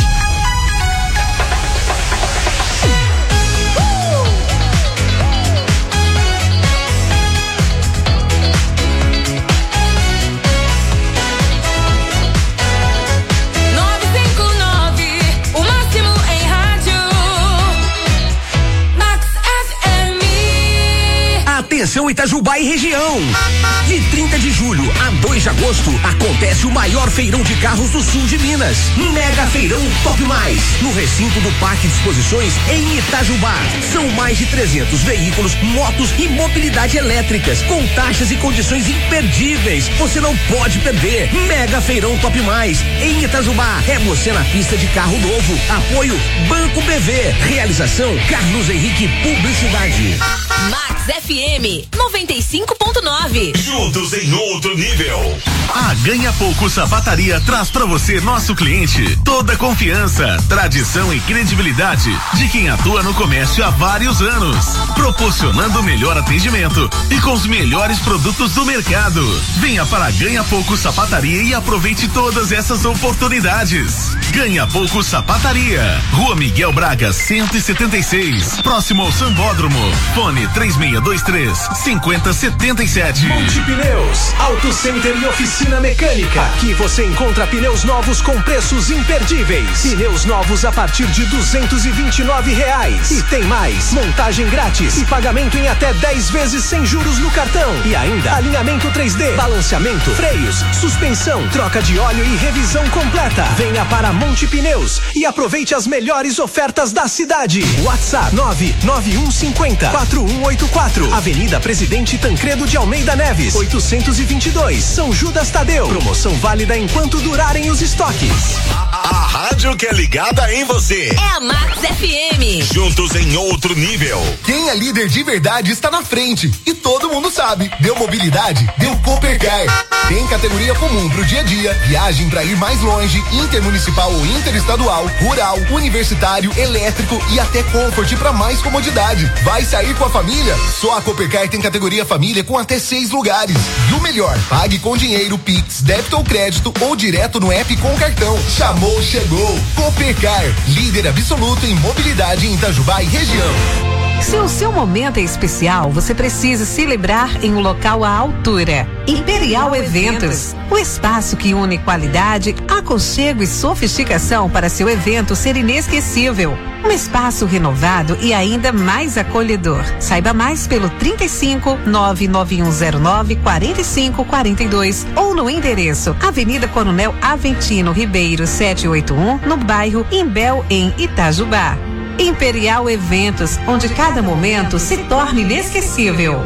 Q: Atenção Itajubá e região. De trinta de julho a dois de agosto acontece o maior feirão de carros do sul de Minas. Mega Feirão Top Mais, no recinto do Parque de Exposições em Itajubá. São mais de trezentos veículos, motos e mobilidade elétricas, com taxas e condições imperdíveis. Você não pode perder. Mega Feirão Top Mais em Itajubá. É você na pista de carro novo. Apoio Banco B V. Realização Carlos Henrique Publicidade.
O: Max F M noventa e cinco ponto nove.
C: Juntos em outro nível. A Ganha Pouco Sapataria traz pra você, nosso cliente, toda a confiança, tradição e credibilidade de quem atua no comércio há vários anos, proporcionando o melhor atendimento e com os melhores produtos do mercado. Venha para a Ganha Pouco Sapataria e aproveite todas essas oportunidades. Ganha Pouco Sapataria, Rua Miguel Braga cento e setenta e seis, próximo ao Sambódromo. Fone três seis dois três, cinco zero sete sete.
V: Monte Pneus, Auto Center e Oficina Mecânica. Aqui você encontra pneus novos com preços imperdíveis. Pneus novos a partir de duzentos e vinte e nove reais. E tem mais, montagem grátis e pagamento em até dez vezes sem juros no cartão. E ainda alinhamento três D, balanceamento, freios, suspensão, troca de óleo e revisão completa. Venha para Monte Pneus e aproveite as melhores ofertas da cidade. WhatsApp nove nove um cinco zero quatro um oito quatro. Avenida Presidente Tancredo de Almeida Neves, oitocentos e vinte e dois, São Judas Tadeu. Promoção válida enquanto durarem os estoques.
C: A, a rádio que é ligada em você.
O: É a Max F M.
C: Juntos em outro nível.
K: Quem é líder de verdade está na frente. E todo mundo sabe. Deu mobilidade? Deu Coopercar. Tem categoria comum pro dia a dia, viagem pra ir mais longe, intermunicipal ou interestadual, rural, universitário, elétrico e até Comfort pra mais comodidade. Vai sair com a família? Só a Coopercar tem categoria família com até seis lugares. E o melhor, pague com dinheiro, Pix, débito ou crédito ou direto no app com cartão. Chamou, chegou. Coopercar, líder absoluto em mobilidade em Itajubá e região.
M: Se o seu momento é especial, você precisa celebrar em um local à altura. Imperial Eventos, o espaço que une qualidade, aconchego e sofisticação para seu evento ser inesquecível. Um espaço renovado e ainda mais acolhedor. Saiba mais pelo trinta e cinco, nove nove um zero nove, quarenta e cinco quarenta e dois ou no endereço Avenida Coronel Aventino Ribeiro setecentos e oitenta e um, no bairro Imbel, em Itajubá. Imperial Eventos, onde cada momento se torna inesquecível.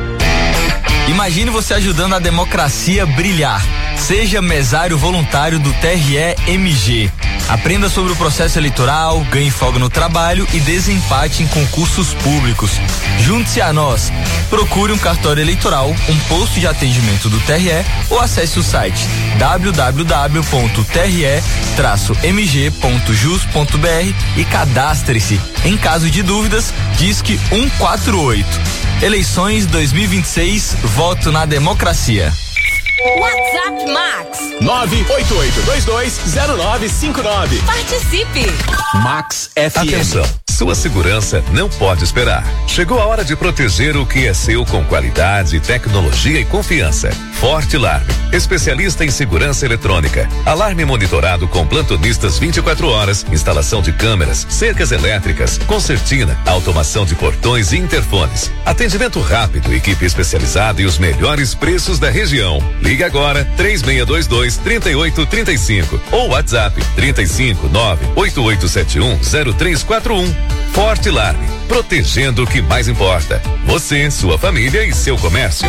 R: Imagine você ajudando a democracia a brilhar. Seja mesário voluntário do T R E M G. Aprenda sobre o processo eleitoral, ganhe folga no trabalho e desempate em concursos públicos. Junte-se a nós. Procure um cartório eleitoral, um posto de atendimento do T R E ou acesse o site w w w ponto t r e traço m g ponto jus ponto b r e cadastre-se. Em caso de dúvidas, disque um quatro oito. Eleições dois mil e vinte e seis, voto na democracia.
O: WhatsApp Max
T: nove oito oito dois dois zero nove cinco nove.
O: Participe.
T: Max F M.
C: Atenção,
G: Sua segurança não pode esperar. Chegou a hora de proteger o que é seu com qualidade, tecnologia e confiança. Fortilarme, especialista em segurança eletrônica. Alarme monitorado com plantonistas vinte e quatro horas, instalação de câmeras, cercas elétricas, concertina, automação de portões e interfones. Atendimento rápido, equipe especializada e os melhores preços da região. Ligue agora três seis dois dois, três oito três cinco ou WhatsApp trinta e cinco, nove oito oito sete um, zero três quatro um. Fortilarme, protegendo o que mais importa. Você, sua família e seu comércio.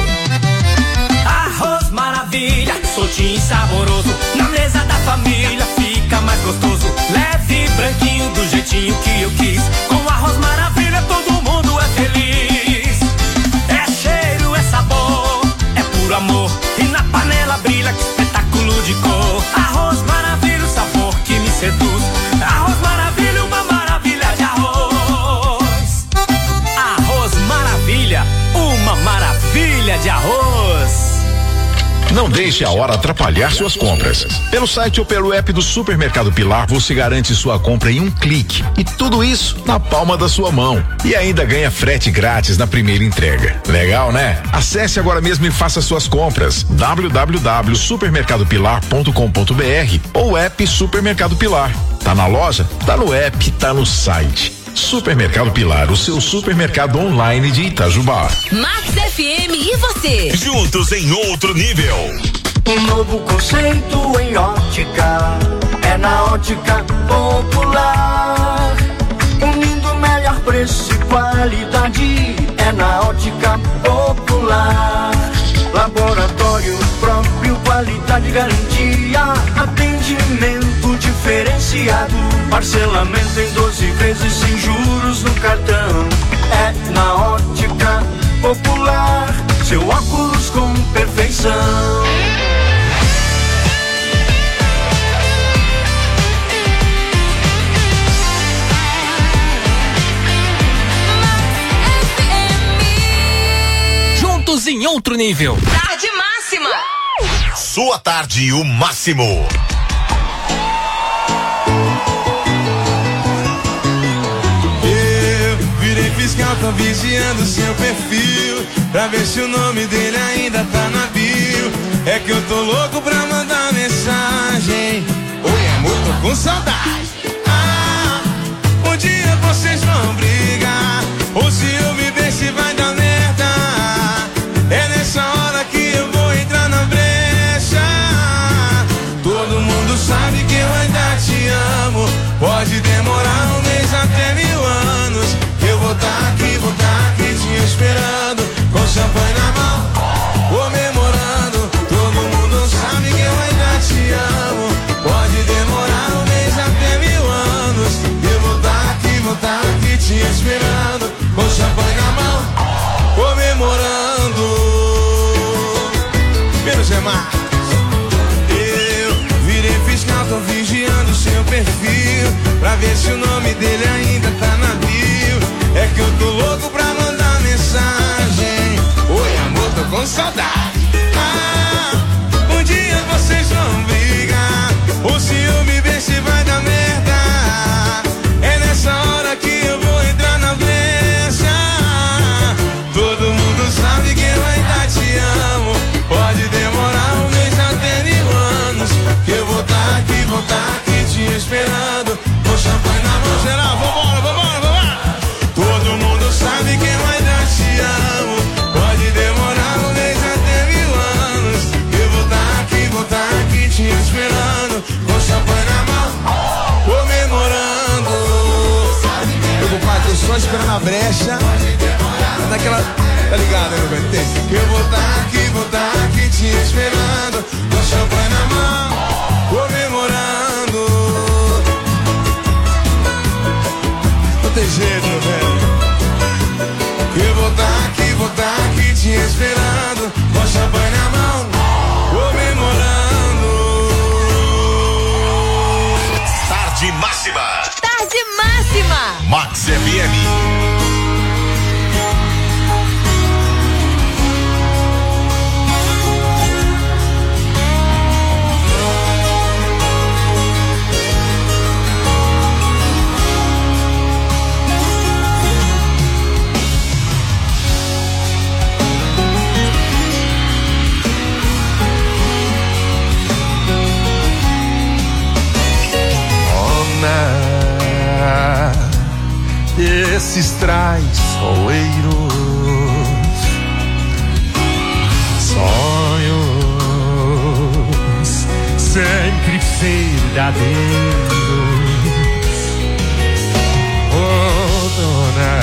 L: Arroz maravilha, soltinho e saboroso. Na mesa da família fica mais gostoso. Leve, branquinho, do jeitinho que eu quis. Com arroz maravilha todo mundo é feliz. É cheiro, é sabor, é puro amor. E na panela brilha, que espetáculo de cor. Arroz maravilha, o sabor que me seduz. Arroz maravilha, uma maravilha de arroz. Arroz maravilha, uma maravilha de arroz.
U: Não deixe a hora atrapalhar suas compras. Pelo site ou pelo app do Supermercado Pilar, você garante sua compra em um clique. E tudo isso na palma da sua mão. E ainda ganha frete grátis na primeira entrega. Legal, né? Acesse agora mesmo e faça suas compras. w w w ponto supermercado pilar ponto com ponto b r ou app Supermercado Pilar. Tá na loja? Tá no app, tá no site. Supermercado Pilar, o seu supermercado online de Itajubá.
W: Max F M e você.
C: Juntos em outro nível.
X: Um novo conceito em ótica. É na Ótica Popular. Unindo melhor preço e qualidade. É na Ótica Popular. Laboratório próprio, qualidade, garantia. Atendimento diferenciado. Parcelamento em doze vezes sem juros no cartão. É na Ótica Popular. Seu óculos com perfeição.
B: Juntos em outro nível.
W: Tarde máxima.
C: Sua tarde, o máximo.
A: Fiscal, tô vigiando seu perfil pra ver se o nome dele ainda tá na bio. É que eu tô louco pra mandar mensagem. Oi, amor, tô com saudade. Ah, um dia vocês vão brigar. Ou se eu me ver, se vai dar merda. É nessa hora que eu vou entrar na brecha. Todo mundo sabe que eu ainda te amo. Pode demorar um mês até mil anos. Eu vou tá aqui, vou tá aqui te esperando, com champanhe na mão, comemorando. Todo mundo sabe que eu ainda te amo. Pode demorar um mês até mil anos. Eu vou tá aqui, vou tá aqui te esperando, com champanhe na mão, comemorando. Menos é mais. Eu virei fiscal, tô vigiando seu perfil pra ver se o nome dele ainda tá na bio. É que eu tô louco pra mandar mensagem. Oi, amor, tô com saudade. Ah, um dia vocês vão brigar. Ou se eu me ver, se vai dar merda. É nessa hora que eu vou entrar na brecha. Todo mundo sabe que eu ainda te amo. Pode demorar um mês até mil anos. Que eu vou tá aqui, vou tá aqui te esperando, com champanhe na mão. Geral, vambora, vambora, vambora. Todo mundo sabe que eu ainda te amo. Pode demorar um mês até mil anos. Eu vou tá aqui, vou tá aqui te esperando, com champanhe na mão, comemorando. Meu compadre, tô só esperando a brecha. Naquela, tá ligado, né, meu velho? Tem. Eu vou tá aqui, vou tá aqui te esperando, com champanhe na mão, comemorando. Não tem jeito, meu velho. Eu vou tá aqui, vou tá aqui te esperando, com champanhe na mão, comemorando.
C: Tarde máxima.
W: Tarde máxima.
C: Max F M.
A: desses traiçoeiros. Sonhos sempre verdadeiros. Oh, dona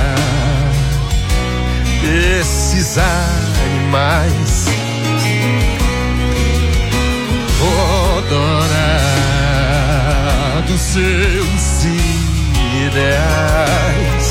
A: desses animais. Oh, dona dos seus ideais.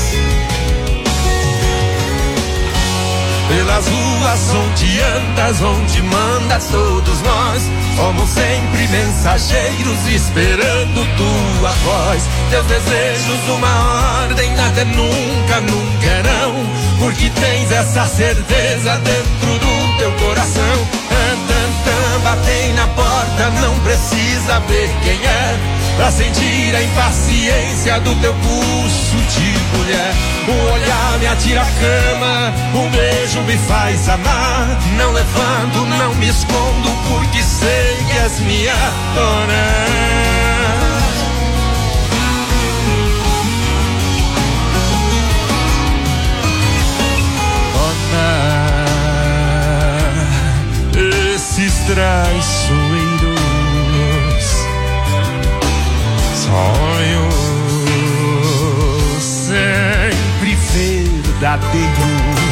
A: Pelas ruas onde andas, onde mandas, todos nós somos sempre mensageiros esperando tua voz. Teus desejos uma ordem, nada é nunca, nunca é não, porque tens essa certeza dentro do teu coração. Tan, tan, tan, batem na porta, não precisa ver quem é, pra sentir a impaciência do teu pulso de mulher. O olhar me atira a cama, o beijo me faz amar. Não levanto, não me escondo, porque sei que és minha dona. Esses traiçoeiros sonhos sempre verdadeiros.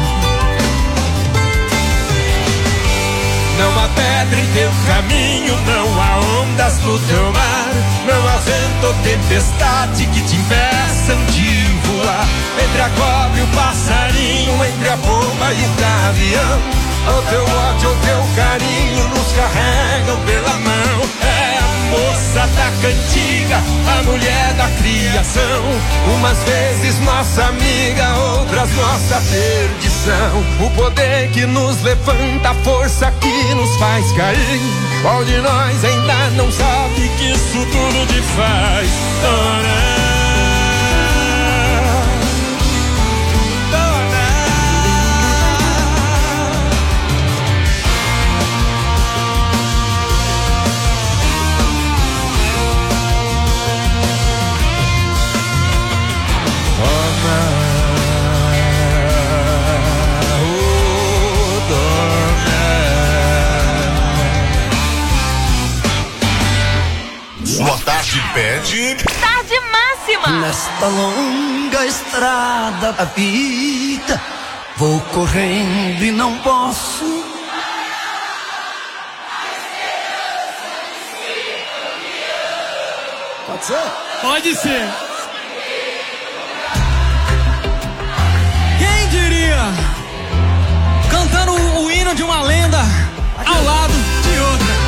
A: Não há pedra em teu caminho, não há ondas no teu mar, não há vento ou tempestade que te impeçam de voar. Entre a cobra e o passarinho, entre a bomba e o gavião, o teu ódio, o teu carinho nos carregam pela mão. É a moça da cantiga, a mulher da criação, umas vezes nossa amiga, outras nossa perdição. O poder que nos levanta, a força que nos faz cair. Qual de nós ainda não sabe que isso tudo te faz dona?
C: Boa tarde, pede.
W: Tarde máxima.
X: Nesta longa estrada da vida, vou correndo e não posso. Pode ser?
E: Pode ser. Quem diria? Cantando o, o hino de uma lenda ao lado de outra.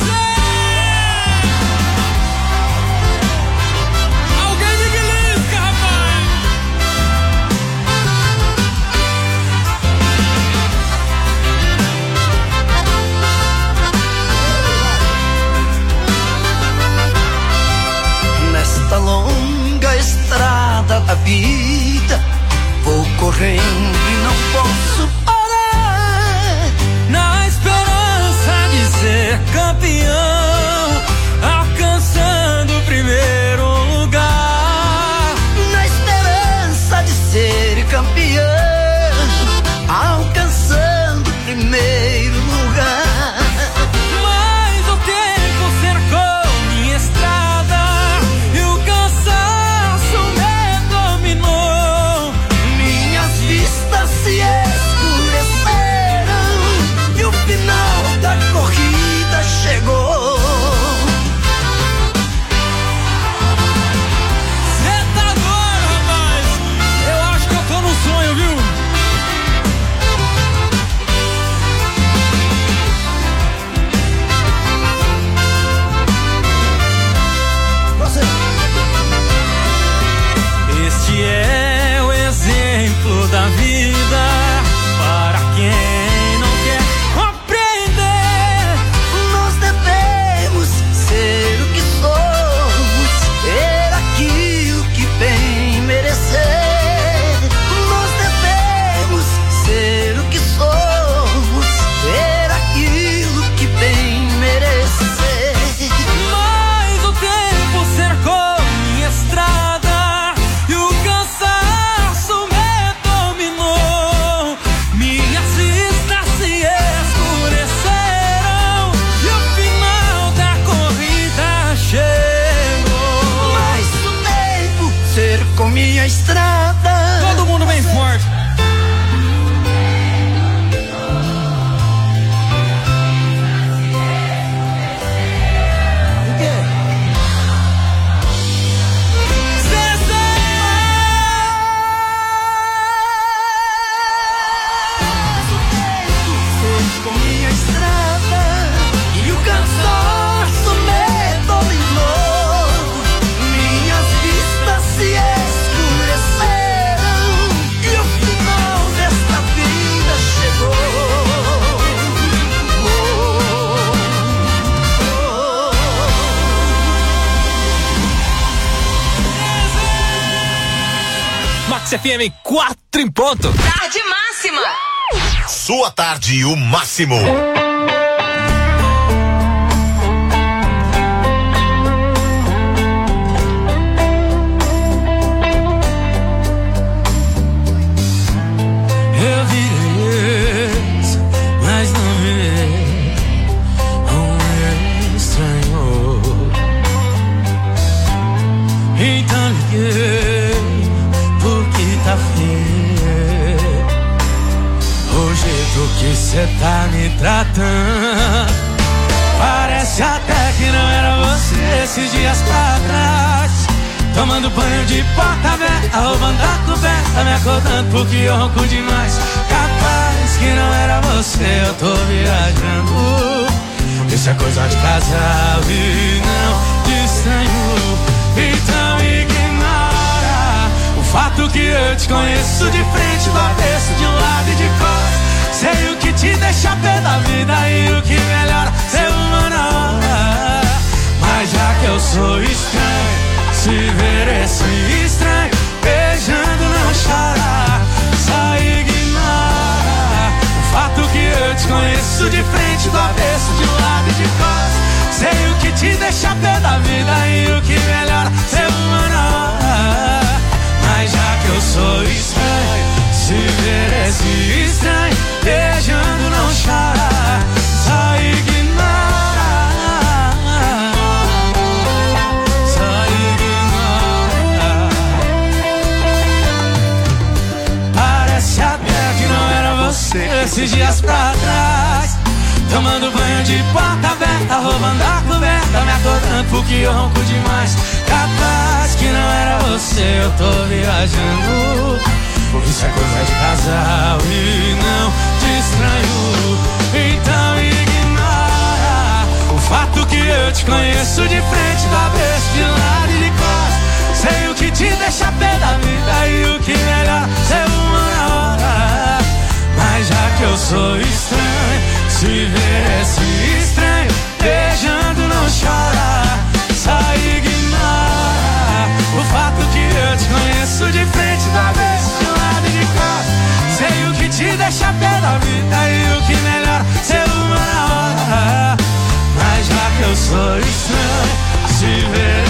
X: Nesta longa estrada da vida, vou correndo e não posso parar,
E: na esperança de ser campeão, alcançando o primeiro lugar.
X: Na esperança de ser campeão, alcançando o primeiro lugar.
E: Mas o tempo cercou minha estrada e o cansaço me dominou.
X: minha estrada.
E: Todo mundo bem forte.
B: F M quatro em ponto.
W: Tarde máxima.
C: Sua tarde, o máximo.
X: Eu virei, mas não virei um estranho. Então liguei. Tá feio o jeito que cê tá me tratando. Parece até que não era você esses dias pra trás. Tomando banho de porta aberta, roubando a coberta, me acordando porque eu ronco demais. Capaz que não era você, eu tô viajando. Isso é coisa de casal e não de estranho. Então ignora o fato que eu te conheço de frente, do avesso, de um lado e de costas. Sei o que te deixa pé da vida e o que melhora ser uma na hora. Mas já que eu sou estranho, se ver esse estranho beijando não chora. Só ignora o fato que eu te conheço de frente, do avesso, de um lado e de costas. Sei o que te deixa pé da vida e o que melhora ser uma na hora. Mas já que eu sou estranho, se ver esse estranho beijando não chora. Só ignora, só ignora. Parece até que não era você esses dias pra trás. Tomando banho de porta aberta, roubando a coberta, me acordando porque eu ronco demais. Capaz que não era você, eu tô viajando. Porque isso é coisa de casal e não de estranho. Então ignora o fato que eu te conheço de frente, do avesso, de lado e de costas. Sei o que te deixa pé da vida e o que melhor ser uma na hora. Mas já que eu sou estranho, se ver esse estranho beijando não chora. Só ignora o fato que eu te conheço de frente, da vez, de lado e de costas. Sei o que te deixa pé da vida e o que melhor ser uma na hora. Mas já que eu sou estranho, se ver